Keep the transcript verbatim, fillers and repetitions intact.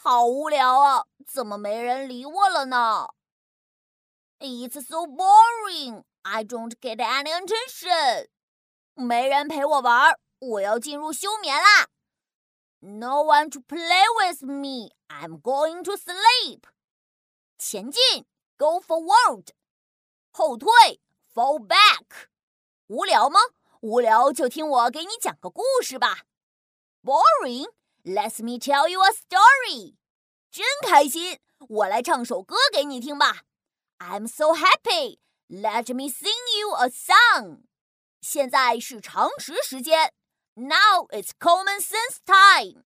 好无聊啊，怎么没人理我了呢？ It's so boring, I don't get any attention. 没人陪我玩，我要进入休眠啦。No one to play with me, I'm going to sleep. 前进 Go forward. 后退 Fall back. 无聊吗？无聊就听我给你讲个故事吧。Boring? Let me tell you a story. 真开心，我来唱首歌给你听吧。I'm so happy. Let me sing you a song. 现在是常识时间。Now it's common sense time.